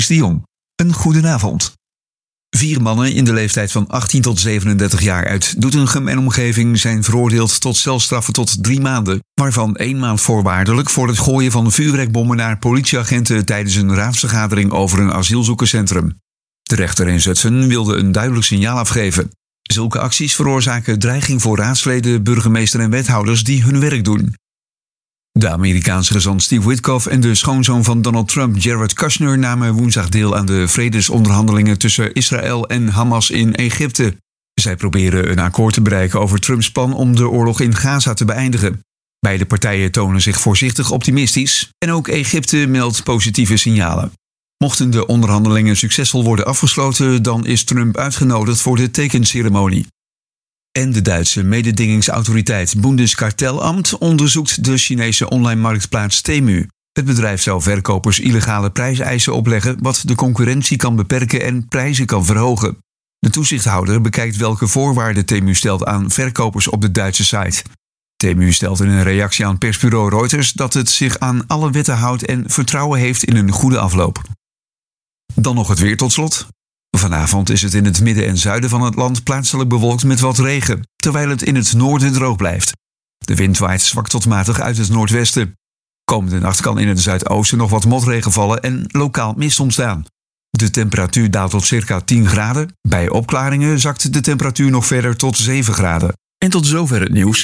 de Jong. Een goedenavond. 4 mannen in de leeftijd van 18 tot 37 jaar uit Doetinchem en omgeving zijn veroordeeld tot celstraffen tot 3 maanden, waarvan 1 maand voorwaardelijk voor het gooien van vuurwerkbommen naar politieagenten tijdens een raadsvergadering over een asielzoekerscentrum. De rechter in Zutphen wilde een duidelijk signaal afgeven. Zulke acties veroorzaken dreiging voor raadsleden, burgemeester en wethouders die hun werk doen. De Amerikaanse gezant Steve Witkoff en de schoonzoon van Donald Trump, Jared Kushner, namen woensdag deel aan de vredesonderhandelingen tussen Israël en Hamas in Egypte. Zij proberen een akkoord te bereiken over Trumps plan om de oorlog in Gaza te beëindigen. Beide partijen tonen zich voorzichtig optimistisch en ook Egypte meldt positieve signalen. Mochten de onderhandelingen succesvol worden afgesloten, dan is Trump uitgenodigd voor de tekenceremonie. En de Duitse mededingingsautoriteit Bundeskartellamt onderzoekt de Chinese online marktplaats Temu. Het bedrijf zou verkopers illegale prijseisen opleggen, wat de concurrentie kan beperken en prijzen kan verhogen. De toezichthouder bekijkt welke voorwaarden Temu stelt aan verkopers op de Duitse site. Temu stelt in een reactie aan persbureau Reuters dat het zich aan alle wetten houdt en vertrouwen heeft in een goede afloop. Dan nog het weer tot slot. Vanavond is het in het midden en zuiden van het land plaatselijk bewolkt met wat regen, terwijl het in het noorden droog blijft. De wind waait zwak tot matig uit het noordwesten. Komende nacht kan in het zuidoosten nog wat motregen vallen en lokaal mist ontstaan. De temperatuur daalt tot circa 10 graden. Bij opklaringen zakt de temperatuur nog verder tot 7 graden. En tot zover het nieuws.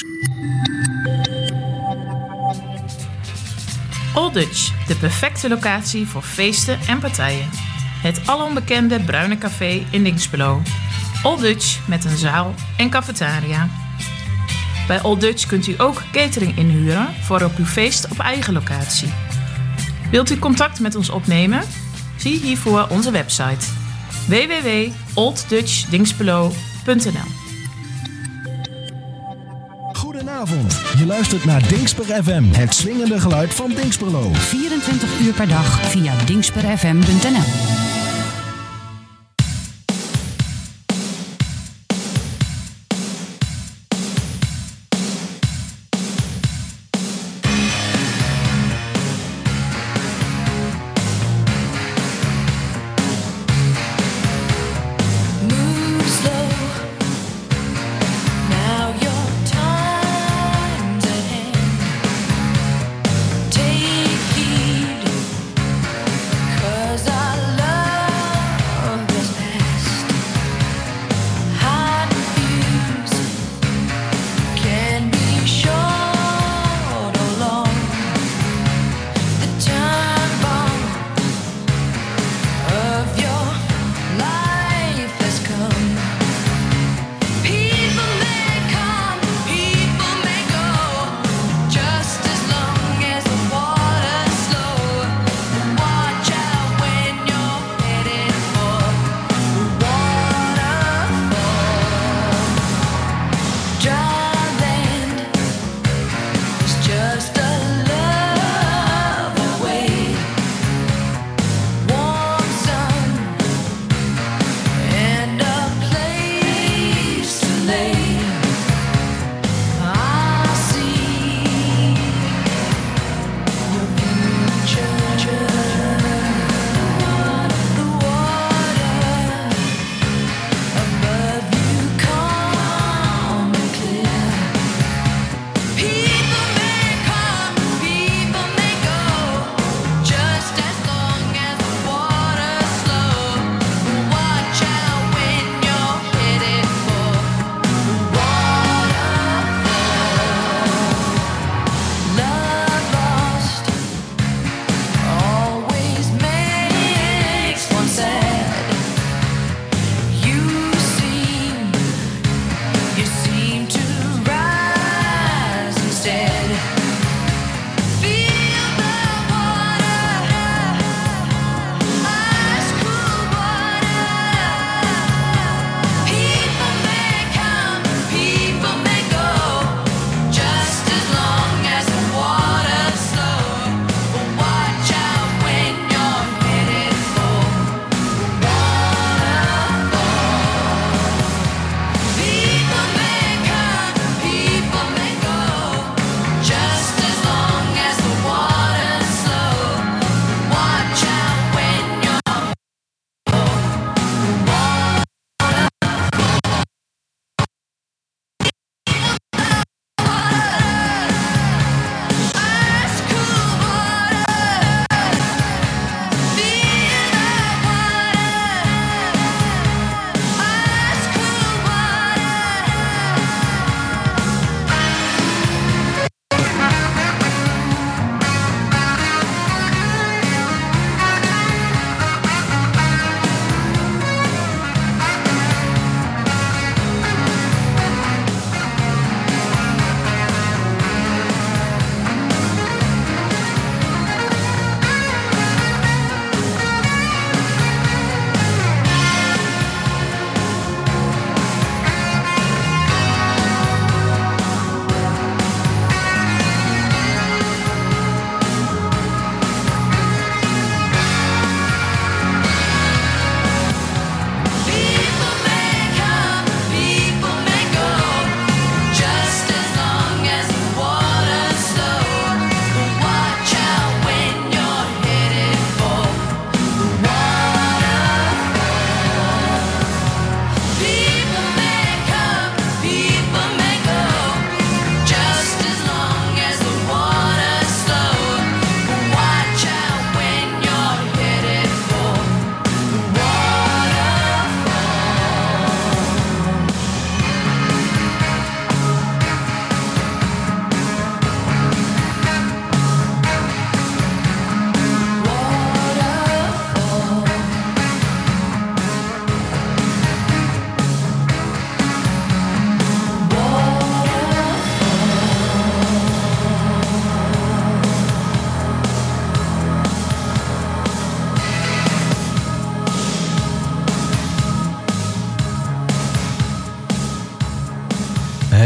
Old Dutch, de perfecte locatie voor feesten en partijen. Het alombekende Bruine Café in Dinxperlo. Old Dutch met een zaal en cafetaria. Bij Old Dutch kunt u ook catering inhuren voor op uw feest op eigen locatie. Wilt u contact met ons opnemen? Zie hiervoor onze website www.olddutchdinxperlo.nl. Goedenavond, je luistert naar Dinxper FM, het swingende geluid van Dinxperlo. 24 uur per dag via dinxperfm.nl. Take heed, 'cause I love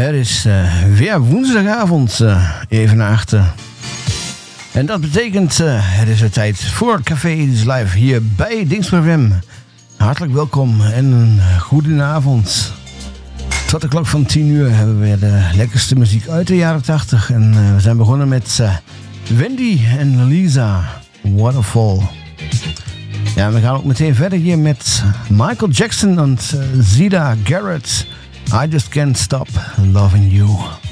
Het is weer woensdagavond, even na 8. En dat betekent, het is weer tijd voor Café Edis Live hier bij Dingsper FM. Hartelijk welkom en een goede avond. Tot de klok van 10 uur hebben we weer de lekkerste muziek uit de jaren 80. En we zijn begonnen met Wendy en Lisa, Waterfall. Ja, we gaan ook meteen verder hier met Michael Jackson en Zida Garrett. I Just Can't Stop Loving You.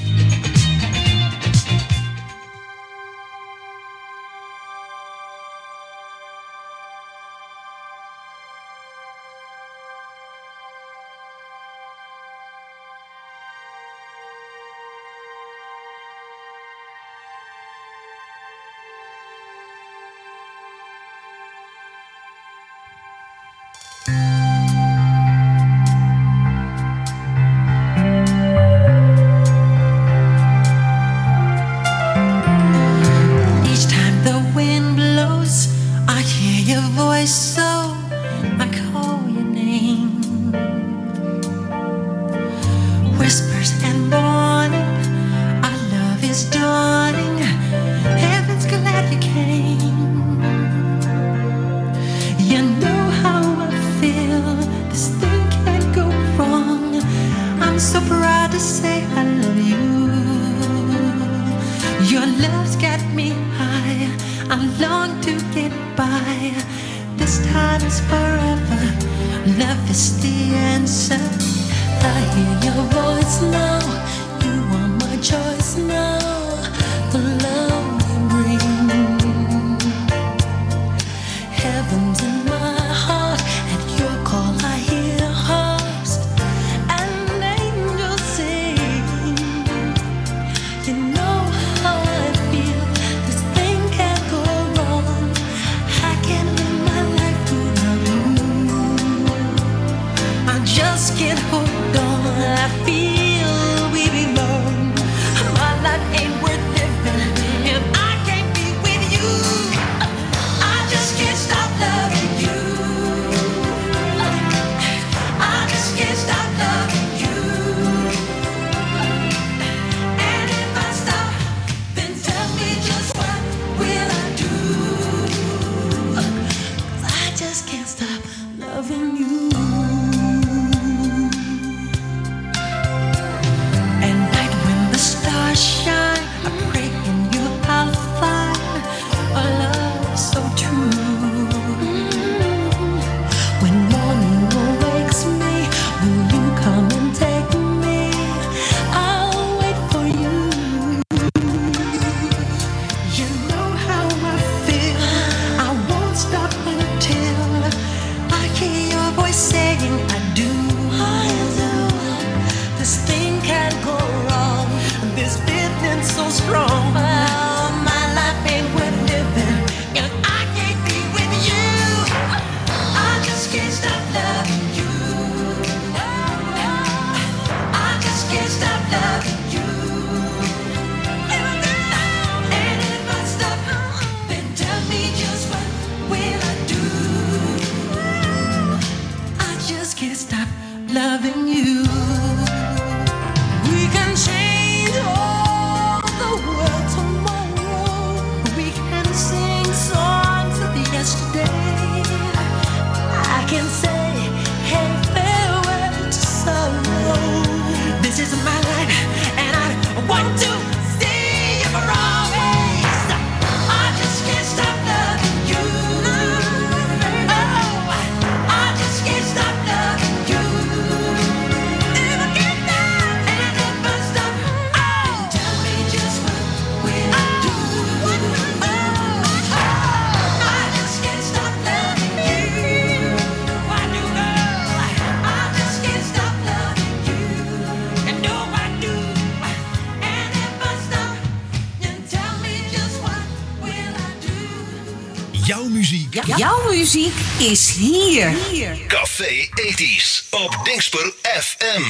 Jouw muziek is hier. Café Ethisch op Dingsper FM.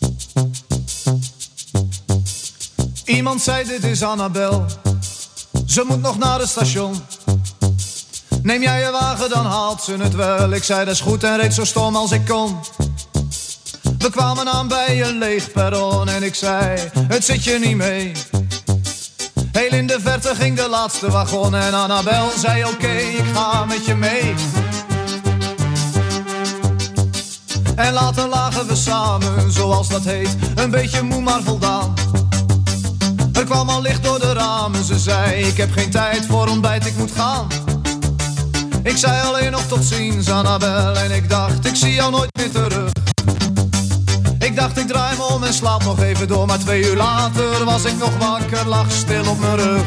Iemand zei dit is Annabel. Ze moet nog naar het station. Neem jij je wagen, dan haalt ze het wel. Ik zei dat is goed en reed zo stom als ik kon. We kwamen aan bij een leeg perron en ik zei, het zit je niet mee. Heel in de verte ging de laatste wagon en Annabel zei oké, ik ga met je mee. En later lagen we samen, zoals dat heet, een beetje moe maar voldaan. Er kwam al licht door de ramen, ze zei, ik heb geen tijd voor ontbijt, ik moet gaan. Ik zei alleen nog tot ziens, Annabel, en ik dacht, ik zie jou nooit meer terug. Ik dacht, ik draai me om en slaap nog even door, maar 2 uur later was ik nog wakker, lag stil op mijn rug.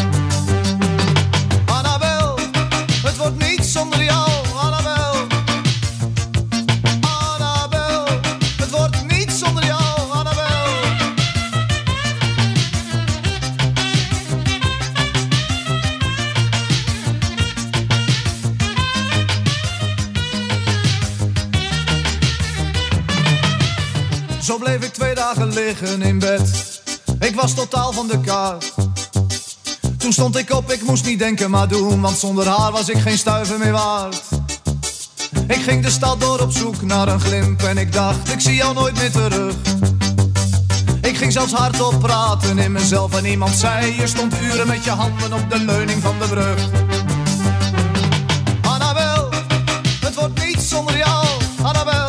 Annabel, het wordt niet zonder jou, Annabel. Annabel, het wordt niet zonder jou, Annabel. Zo bleef ik 2 dagen liggen in bed. Ik was totaal van de kaart. Toen stond ik op, ik moest niet denken maar doen, want zonder haar was ik geen stuiver meer waard. Ik ging de stad door op zoek naar een glimp en ik dacht, ik zie jou nooit meer terug. Ik ging zelfs hardop praten in mezelf en iemand zei, je stond uren met je handen op de leuning van de brug. Annabel, het wordt niet zonder jou, Annabel.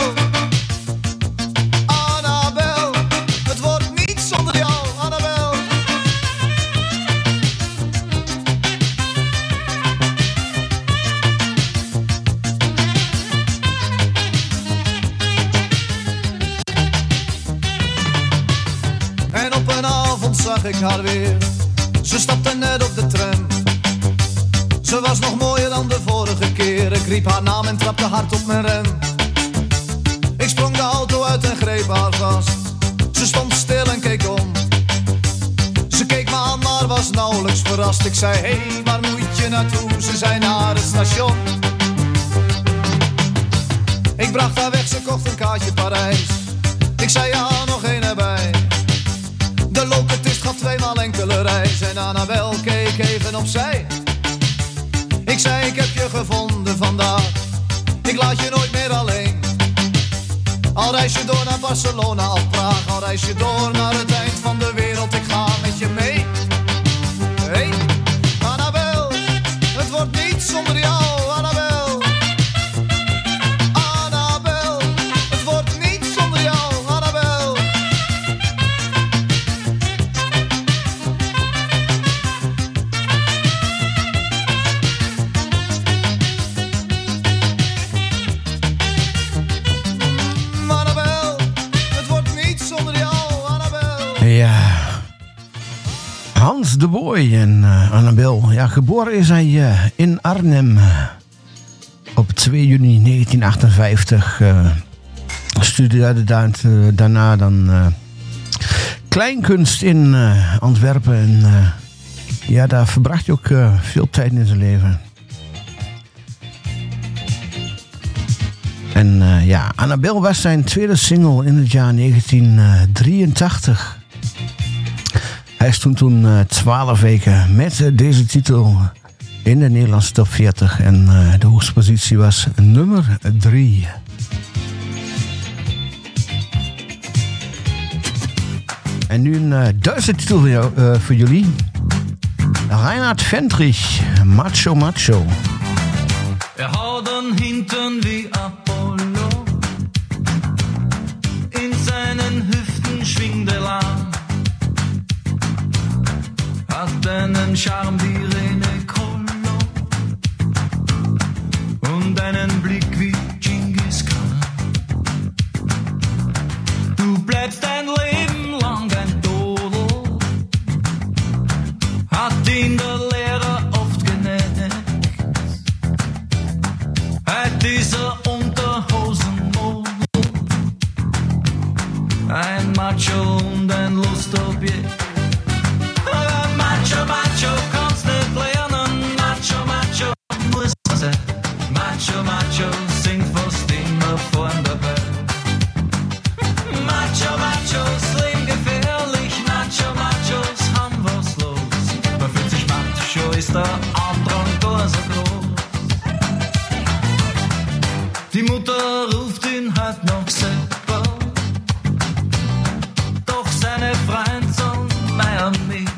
Zag ik haar weer, ze stapte net op de tram. Ze was nog mooier dan de vorige keer. Ik riep haar naam en trapte hard op mijn rem. Ik sprong de auto uit en greep haar vast. Ze stond stil en keek om. Ze keek me aan maar was nauwelijks verrast. Ik zei, hey, waar moet je naartoe? Ze zei, naar het station. Ik bracht haar weg, ze kocht een kaartje Parijs. Ik zei, ja, nog één erbij. De locatist gaf 2 maal enkele reis en Annabel keek even opzij. Ik zei, ik heb je gevonden vandaag, ik laat je nooit meer alleen. Al reis je door naar Barcelona of Praag, al reis je door naar het eind van de wereld, ik ga met je mee. Hey, Annabel, het wordt niet zonder jou, Annabel. Annabel, het wordt niet zonder jou, Annabel. Ja, Hans de Boy en Annabel. Ja, geboren is hij in Arnhem op 2 juni 1958. Studeerde daarna dan kleinkunst in Antwerpen. En ja, daar verbracht hij ook veel tijd in zijn leven. En ja, Annabel was zijn tweede single in het jaar 1983. Hij stond toen 12 weken met deze titel in de Nederlandse top 40. En de hoogste positie was nummer 3. En nu een Duitse titel voor jullie. Reinhard Fendrich, Macho Macho. Hadden hinten wie Apollo, in seinen Hüften schwingt der Lahn, hat einen Charme wie René Collo und einen Blick wie Genghis Khan. Du bleibst dein Leben lang ein Dodel, hat ihn der Lehrer oft genäht. Dieser Unterhosenmodel, ein Macho und ein Lustobjekt. Aber Macho, Macho kannst nicht lernen, Macho, Macho muss man sein. Macho, Macho singt fast immer vorn dabei. Macho, Machos leben gefährlich, Macho, Machos haben was los. Man fühlt sich macho ist der Andrang da so groß. Die Mutter ruft ihn halt noch selber, doch seine Freunde sind meier nicht.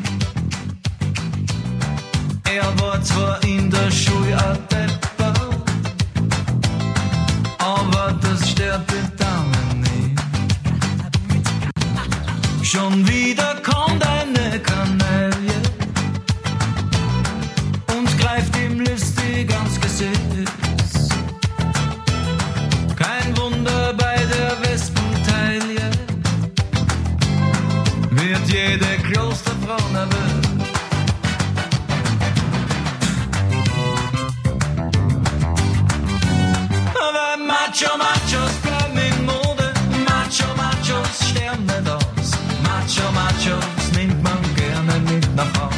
Er war zwar in der Schule ein Depper, aber das stört die Damen nicht. Schon wieder kommt eine Kanaille und greift ihm listig ans Gesicht. Kein Wunder bei der Wespentaille, wird jede Klosterfrau nervös. Aber Machos bleiben in Mode, Machos sterben nicht aus. Machos nimmt man gerne mit nach Haus.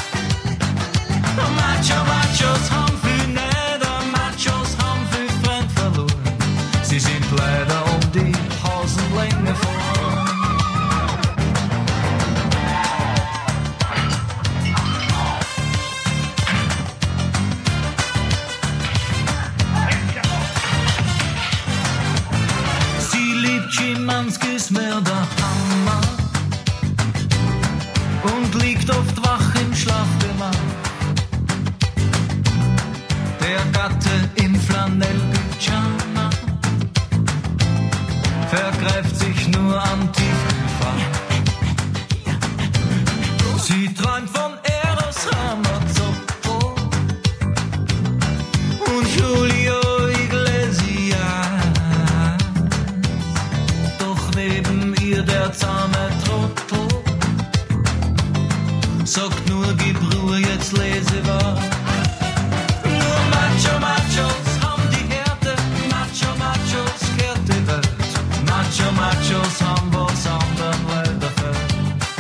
Machos haben viel Neider, Machos haben viel Freund verloren. Sie sind leider um die Hausenlänge vor. Sie liebt Schimanskis mehr der Hammer und liegt oft wach im Schlafgemach. Der Gatte im Flanellpyjama vergreift sich nur an Tiefkühlfach. Sie träumt von Eros Ramazzotti und Julio Iglesias. Doch neben ihr der zahme Trottel sagt nur, gib Ruhe, jetzt lese was. Nur Machos haben die Härte, Machos kehrt die Welt. Machos haben was anderen leider fällt.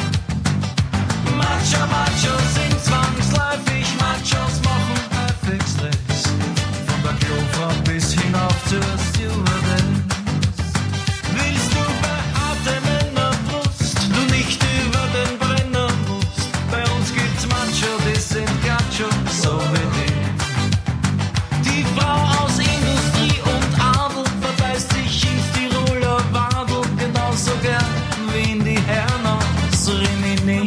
Machos sind zwangsläufig, Machos machen häufig Stress. Von der Klofrau bis hinauf zur Stewardess. Willst du bei hartem in der Brust, du nicht über den Brenner musst. Bei uns gibt's Macho, die sind Gacho, so wie die. Die Frau aus Industrie und Adel verbeißt sich ins Tiroler Wadel genauso gern wie in die Herren aus Rimini.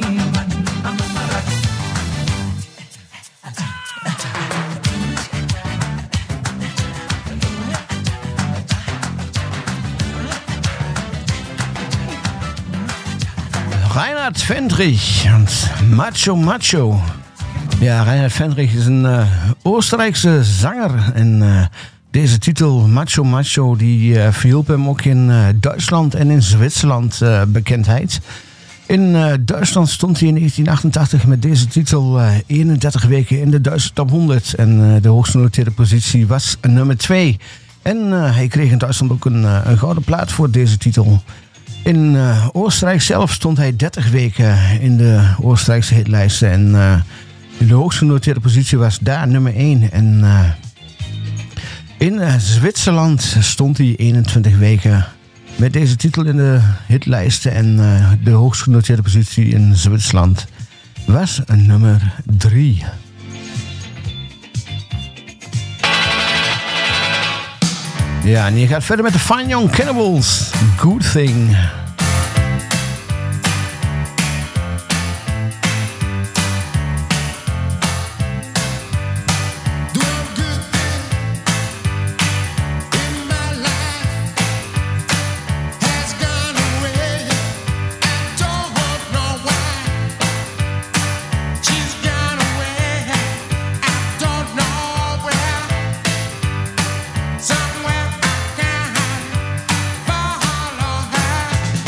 Reinhard Fendrich und Macho. Ja, Reinhard Fendrich is een Oostenrijkse zanger. En deze titel, Macho, die verhielp hem ook in Duitsland en in Zwitserland bekendheid. In Duitsland stond hij in 1988 met deze titel 31 weken in de Duitse top 100. En de hoogst genoteerde positie was nummer 2. En hij kreeg in Duitsland ook een gouden plaat voor deze titel. In Oostenrijk zelf stond hij 30 weken in de Oostenrijkse hitlijsten. En de hoogst genoteerde positie was daar nummer 1. En in Zwitserland stond hij 21 weken met deze titel in de hitlijsten. En de hoogst genoteerde positie in Zwitserland was nummer 3. Ja, en je gaat verder met de Fine Young Cannibals. Good Thing. Somewhere I can follow her.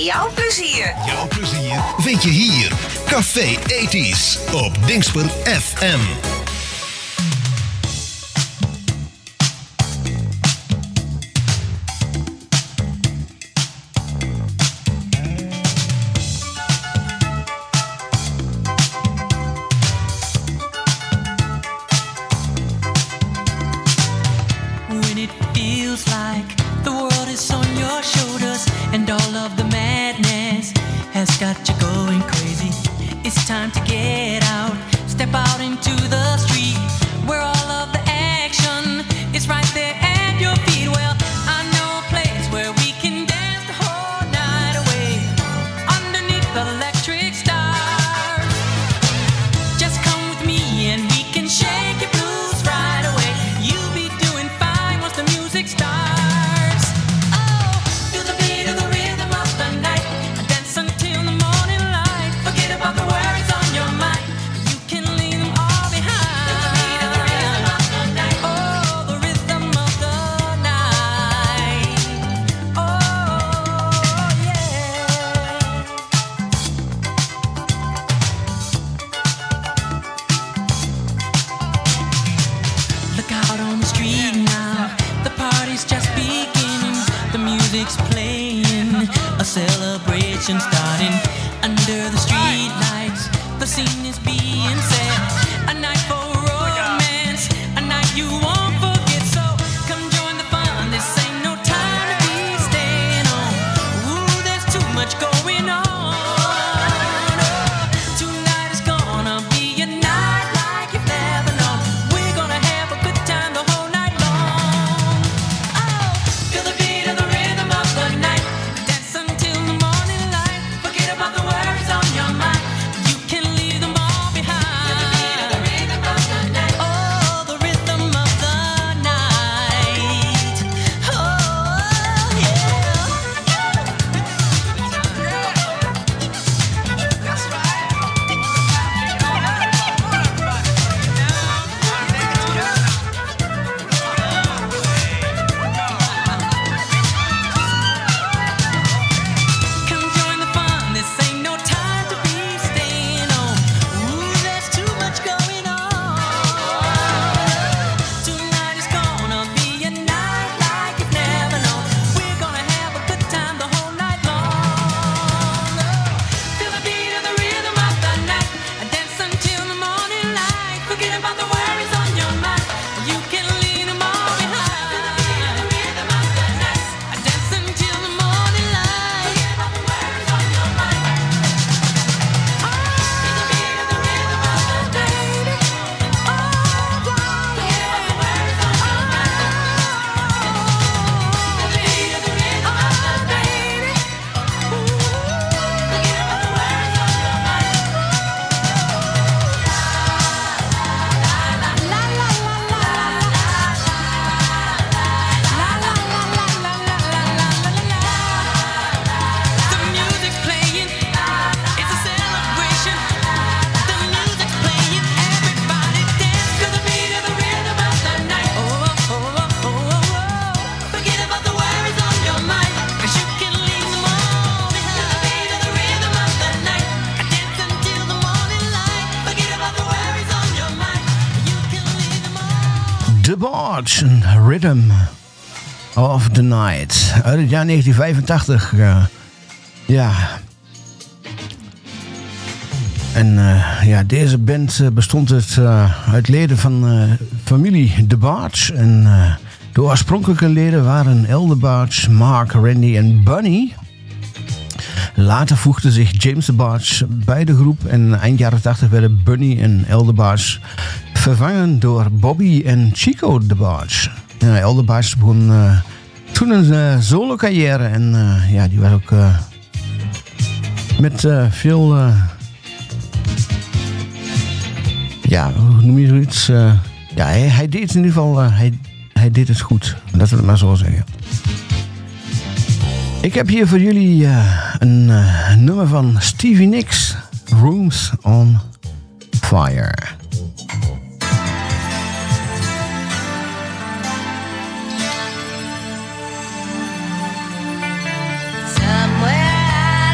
jouw plezier. Jouw plezier vind je hier. Café 80's op Dingsper FM. When it feels like the world is on your shoulders and all of the madness has got you going crazy, it's time to get out, step out into the street where all of the action is right there at your feet. Well, I know a place where we can dance the whole night away underneath the electric stars. Just come with me and we can shake your blues right away. You'll be doing fine once the music starts. Oh, feel the beat of the rhythm of the night. Dance until the morning light. Forget about the worries on your mind. You can leave them all behind. Feel the beat of the rhythm of the night. Oh, the rhythm of the night. Oh, yeah. Look out on the street now, the party's just beginning. The music's playing, a celebration starting. Under the street lights, the scene is being set. A night for romance, a night you won't forget. So come join the fun, this ain't no time to be staying on. Ooh, there's too much going on. Tonight is gonna be a night like you've never known. We're gonna have a good time the whole night long. Oh, feel the beat of the rhythm of the night. Dance until the morning light. Forget about the worries on your mind. You can leave them all behind. Feel the beat of the rhythm of the night. Oh, the rhythm of the night. Oh, yeah. That's right. Come join the fun, this ain't no time to be staying on. Ooh, there's too much going on. Tonight is gonna be a night like you've never known. We're gonna have a good time the whole night long. Feel the beat of the rhythm of the night. Dance until the morning light. Forget about the worries on your mind. You can leave them all behind. Feel the beat of the rhythm of the night. Dance until the morning light. Forget about the worries on your mind. Feel the beat of the rhythm of the night. Oh, forget about the worries on your mind. Feel the beat of the rhythm of the night. Forget about the worries on your mind. The music's playing, it's a celebration. The music's playing, everybody dance to the beat of the rhythm of the night. Oh, oh, oh, oh, oh, oh. Forget about the worries on your mind, 'cause you can leave them all behind. To the beat of the rhythm of the night. Dance until the morning light. Forget about the worries on your mind. You can leave them all. The Barge, een Rhythm of the Night. Uit het jaar 1985. Ja. En ja, deze band bestond uit leden van familie The Barge. En de oorspronkelijke leden waren El The Barge, Mark, Randy en Bunny. Later voegde zich James The Barge bij de groep. En eind jaren 80 werden Bunny en El The Barge vervangen door Bobby en Chico The Barge. Ja, El The Barge begon toen een solo carrière. En ja, die was ook met veel... ja, hoe noem je zoiets? Ja, hij deed in ieder geval... hij deed het goed. Laten we het maar zo zeggen. Ik heb hier voor jullie een nummer van Stevie Nicks. Rooms on Fire. Somewhere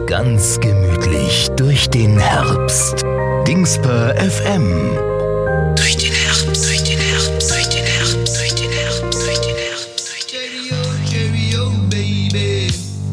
ganz gemütlich durch den Herbst. Dingsper FM. Durch den Herbst, durch den Herbst, durch den Herbst, durch den Herbst, durch den Herbst, durch den Herbst. Cheerio, baby.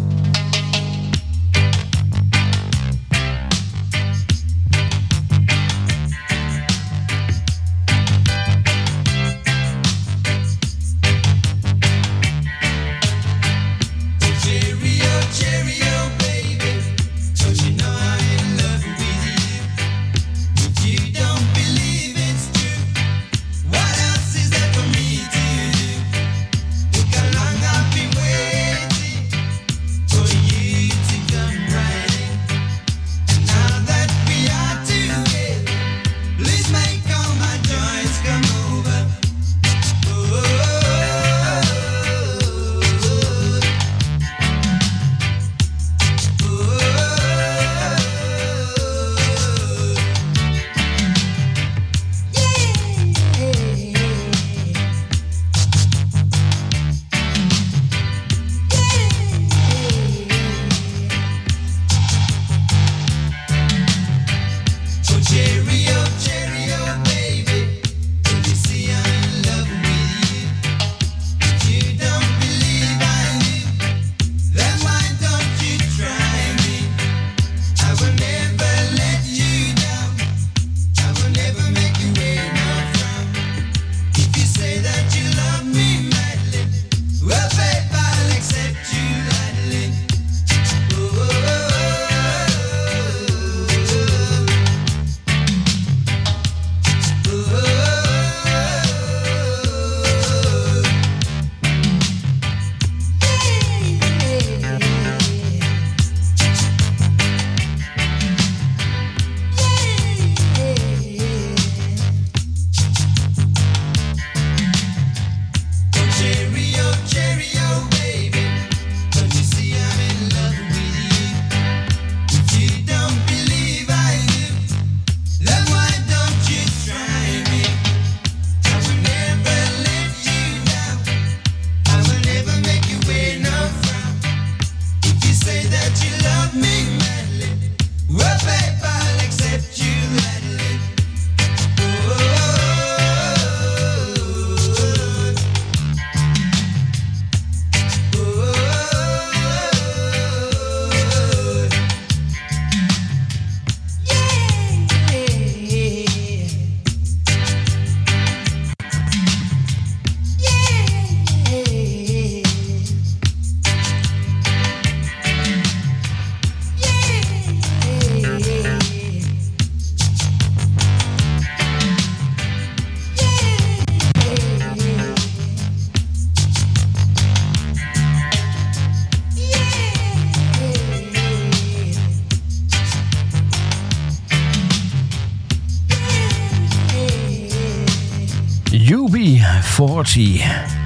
UB40.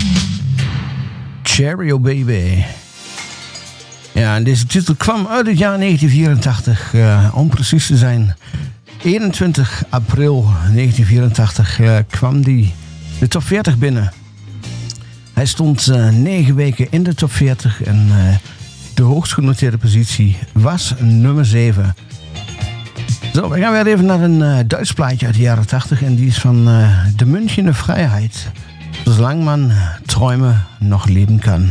Cheerio Baby. Ja, en deze titel kwam uit het jaar 1984. Om precies te zijn, 21 april 1984 kwam die de top 40 binnen. Hij stond 9 weken in de top 40 en de hoogst genoteerde positie was nummer 7. Zo, we gaan weer even naar een Duits plaatje uit de jaren 80 en die is van de Münchener Vrijheid. Zolang man träumen nog leven kan.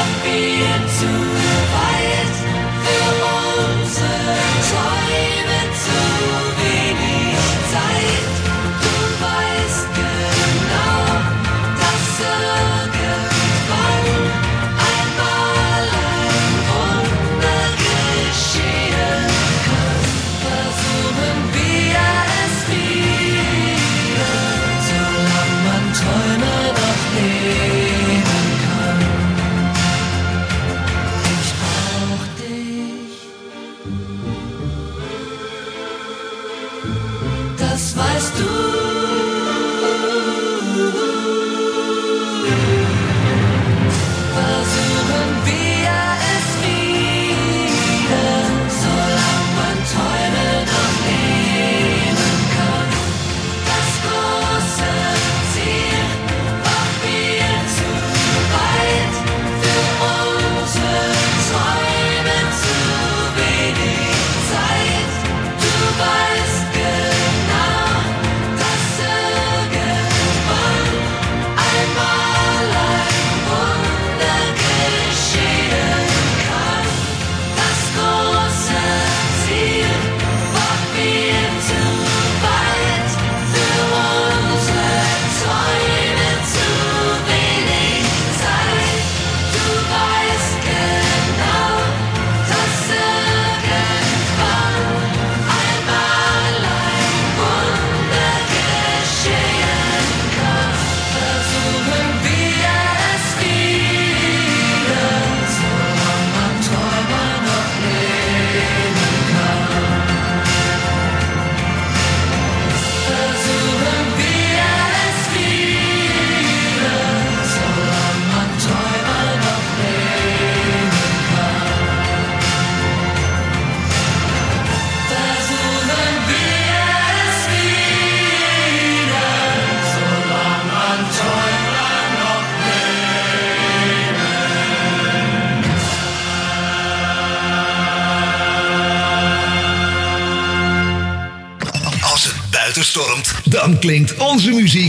stormt, dan klinkt onze muziek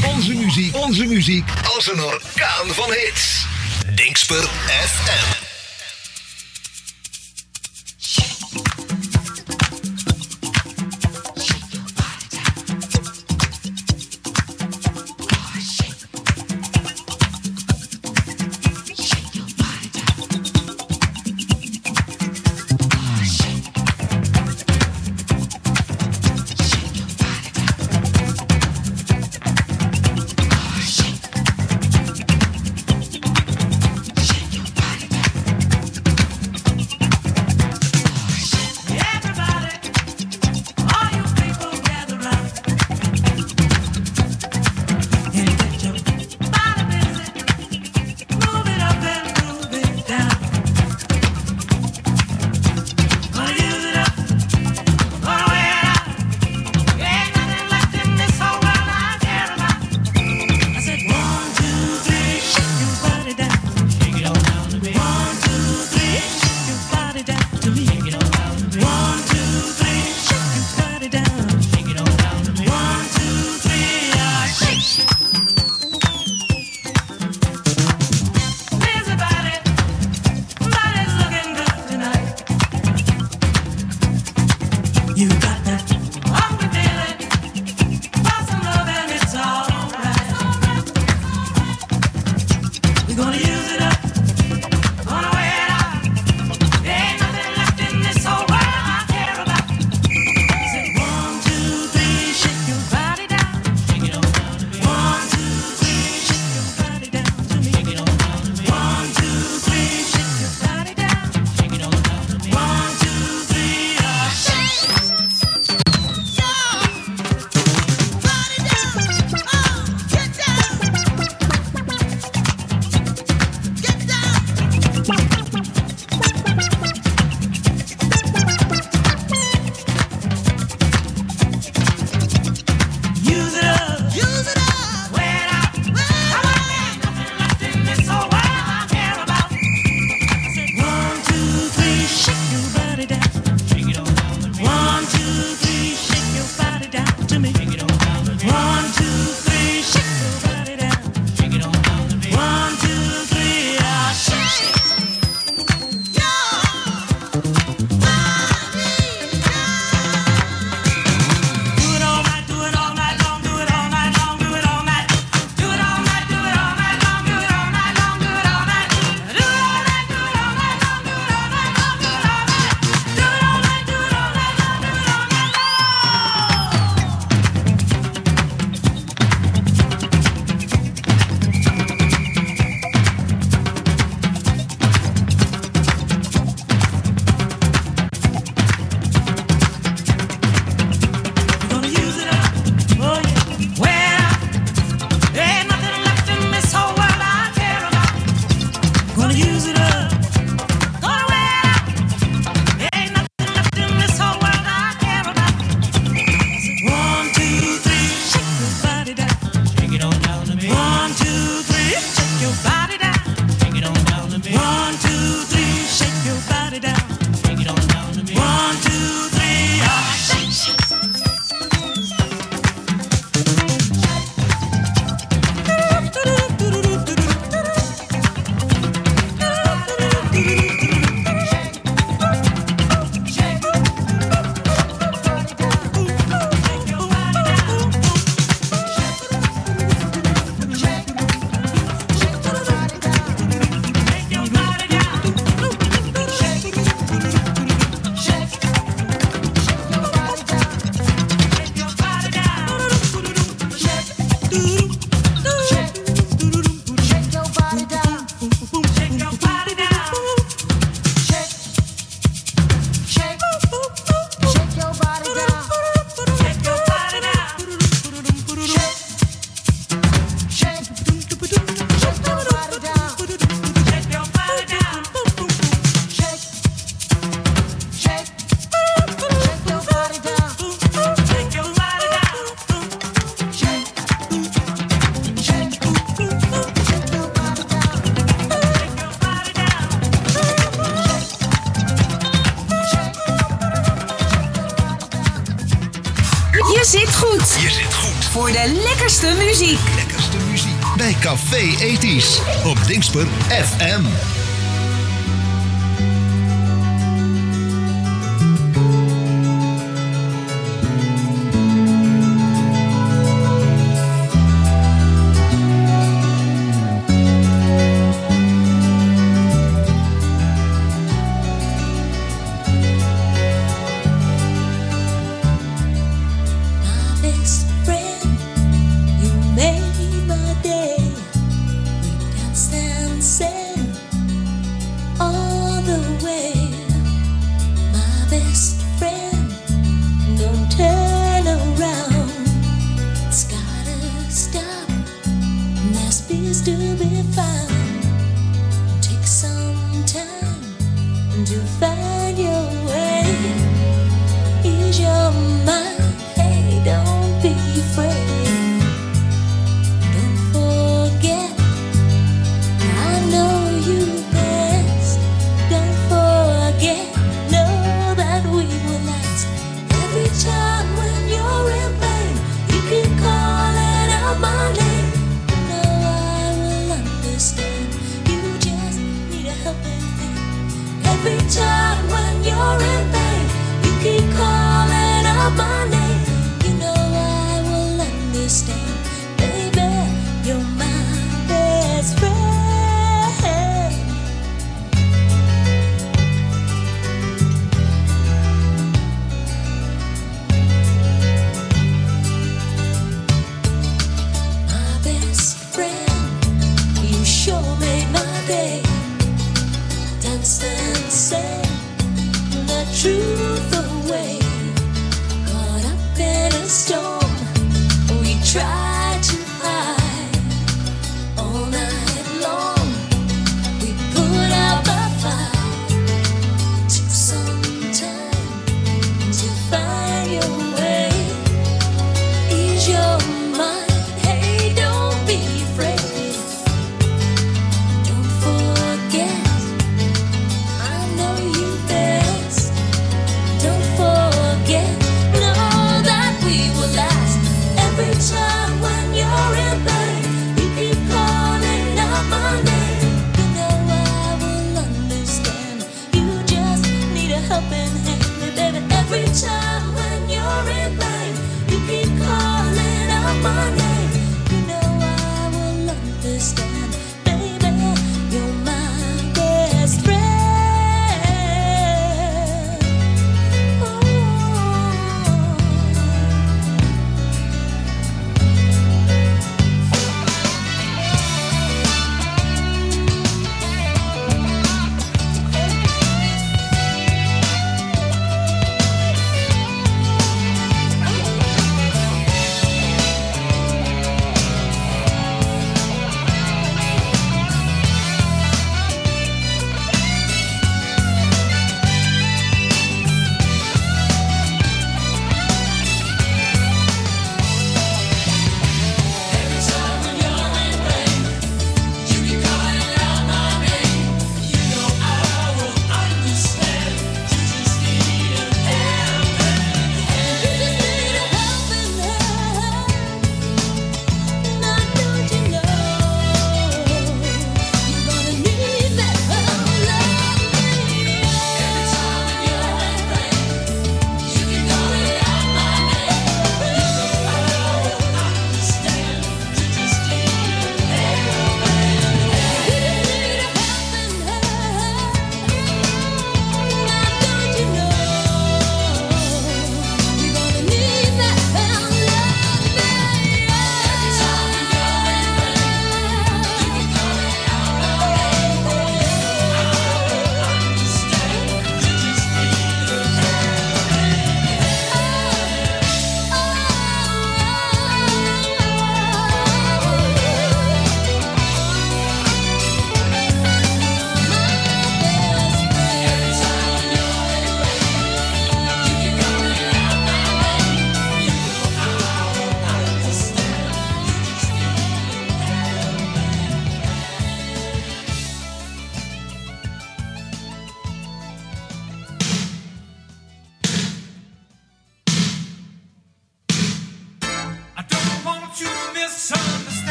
als een orkaan van hits. Dingsper FM. Get zit goed. Je zit goed. Voor de lekkerste muziek. Lekkerste muziek. Bij Café Ethisch. Op Dingsper FM. Truth away, God,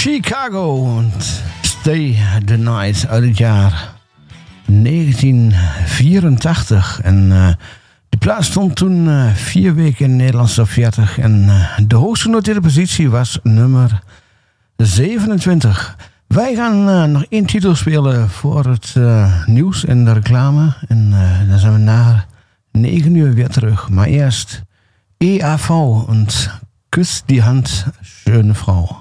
Chicago und Stay the Night uit het jaar 1984. En de plaats stond toen 4 weken in de Nederlandse top 40. En de hoogst genoteerde positie was nummer 27. Wij gaan nog 1 titel spelen voor het nieuws en de reclame. En dan zijn we na 9 uur weer terug. Maar eerst EAV en Küss die Hand, schöne Frau.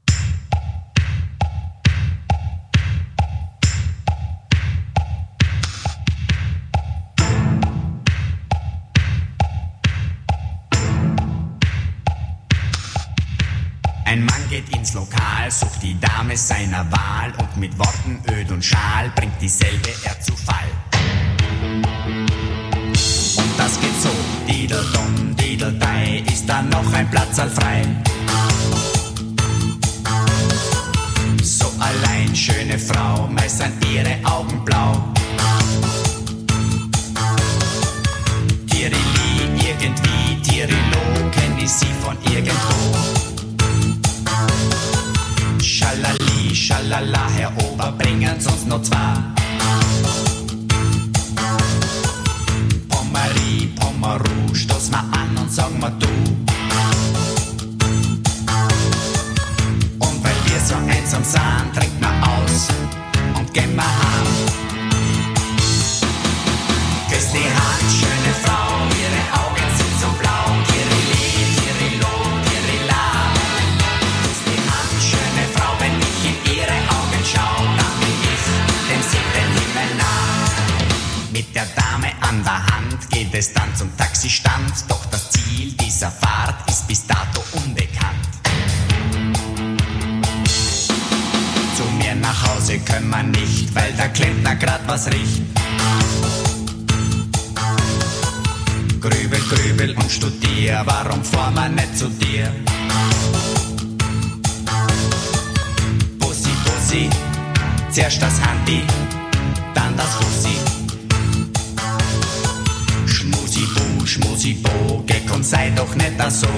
Ein Mann geht ins Lokal, sucht die Dame seiner Wahl und mit Worten öd und schal bringt dieselbe er zu Fall. Und das geht so, Dideldum, Dideldei, ist da noch ein Platzal frei? So allein, schöne Frau, meist sind ihre Augen blau. Tirili, irgendwie, Tirilo, kenn ich sie von irgendwo. Schalali, schalala, Herr Ober, bringen's uns noch 2. Pommerie, Pommeru, stoß mal an und sag mal du. Und weil wir so einsam sind, trinkt mal aus und gehen mal heim. Küss die Hand, schöne Frau, ihre Augen sind so blau. Tirili, Tirilo, Tirila. Küss die Hand, schöne Frau, wenn ich in ihre Augen schau, dann bin ich dem siebten Himmel nah. Mit der Dame an der Hand geht es dann zum Taxistand, doch das Ziel dieser Fahrt ist bis dato unbekannt. Zu mir nach Hause können wir nicht, weil der Klempner grad was riecht. Grübel, grübel und studier, warum fahren wir nicht zu dir? Bussi, Bussi, zuerst das Handy, dann das Fussi. Schmusi, Bo, geh komm, sei doch nicht da so.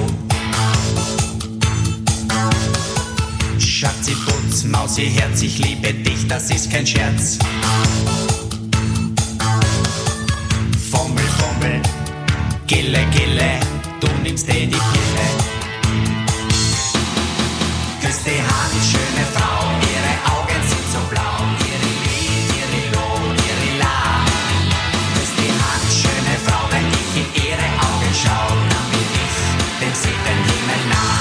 Schatzi, Putz, Mausi, Herz, ich liebe dich, das ist kein Scherz. Fummel, Fummel, Gille, Gille, du nimmst die Pille. Küss die Hand, schöne Frau, ihre Augen sind so blau. Tirili, Tirilo, Tirila. Küss die Hand, schöne Frau, wenn ich in ihre Augen schau, dann bin ich dem siebten Himmel nah.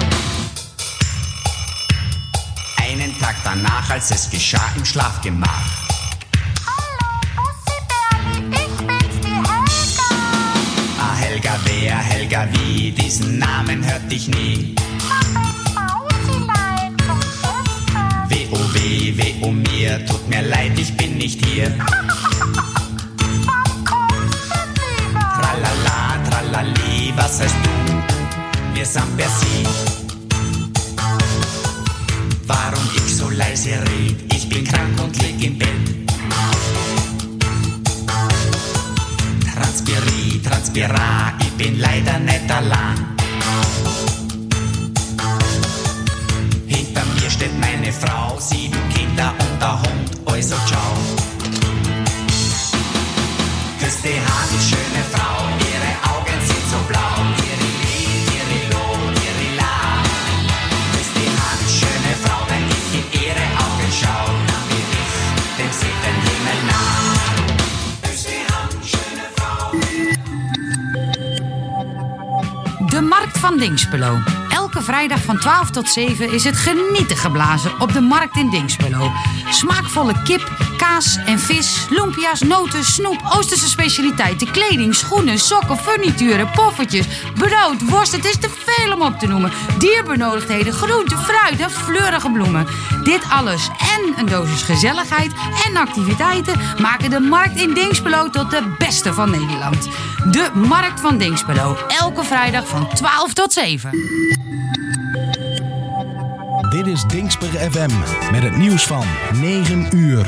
Einen Tag danach, als es geschah im Schlafgemach. Helga, wer, Helga, wie, diesen Namen hörte ich nie. Weh, oh weh, weh, oh mir, tut mir leid, ich bin nicht hier. Tralala, tralali, was heißt du? Wir sind per Sie. Warum ich so leise red? Ich bin krank und lieg im Bett. Transpiri, transpira, ich bin leider nicht allein. Hinter mir steht meine Frau, 7 Kinder und der Hund, also ciao. Küss die Hand, schöne Frau, ihre Augen sind so blau. Tirili, Tirilo, Tirila. Küss die Hand, schöne Frau, wenn ich in ihre Augen schau, dann bin ich dem siebten Himmel nah. De Markt van Dinxperlo. Elke vrijdag van 12 tot 7 is het genieten geblazen op de markt in Dinxperlo. Smaakvolle kip, kaas en vis, lumpia's, noten, snoep, Oosterse specialiteiten, kleding, schoenen, sokken, furnituren, poffertjes, brood, worst. Het is te veel om op te noemen. Dierbenodigdheden, groenten, fruit en fleurige bloemen. Dit alles en een dosis gezelligheid en activiteiten maken de markt in Dinxperlo tot de beste van Nederland. De Markt van Dinxperlo. Elke vrijdag van 12 tot 7. Dit is Dinxper FM met het nieuws van 9 uur.